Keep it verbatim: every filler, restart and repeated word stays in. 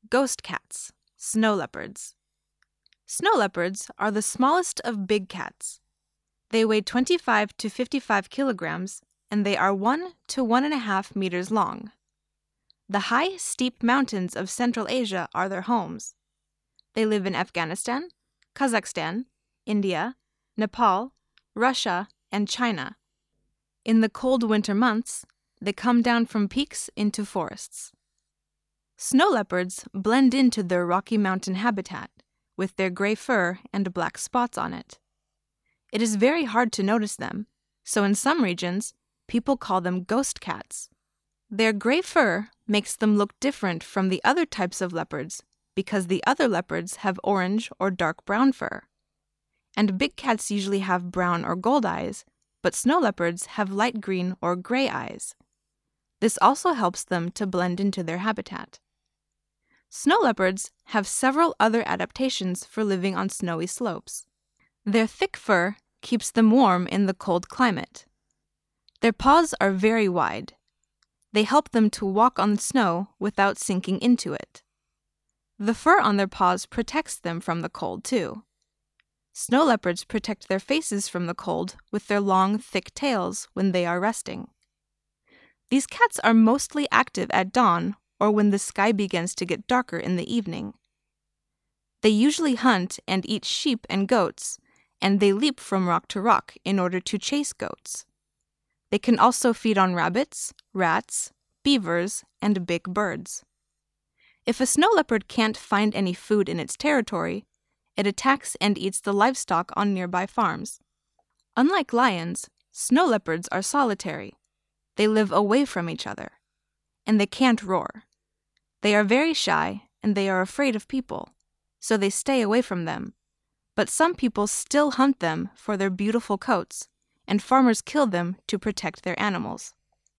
Ghost cats, snow leopards. Snow leopards are the smallest of big cats. They weigh twenty-five to fifty-five kilograms, and they are one to one and a half meters long. The high, steep mountains of Central Asia are their homes. They live in Afghanistan, Kazakhstan, India, Nepal, Russia, and China. In the cold winter months, they come down from peaks into forests. Snow leopards blend into their Rocky Mountain habitat, with their gray fur and black spots on it. It is very hard to notice them, so in some regions, people call them ghost cats. Their gray fur makes them look different from the other types of leopards because the other leopards have orange or dark brown fur. And big cats usually have brown or gold eyes, but snow leopards have light green or gray eyes. This also helps them to blend into their habitat. Snow leopards have several other adaptations for living on snowy slopes. Their thick fur keeps them warm in the cold climate. Their paws are very wide. They help them to walk on snow without sinking into it. The fur on their paws protects them from the cold, too. Snow leopards protect their faces from the cold with their long, thick tails when they are resting. These cats are mostly active at dawn or when the sky begins to get darker in the evening. They usually hunt and eat sheep and goats, and they leap from rock to rock in order to chase goats. They can also feed on rabbits, rats, beavers, and big birds. If a snow leopard can't find any food in its territory, it attacks and eats the livestock on nearby farms. Unlike lions, snow leopards are solitary. They live away from each other, and they can't roar. They are very shy, and they are afraid of people, so they stay away from them. But some people still hunt them for their beautiful coats, and farmers kill them to protect their animals.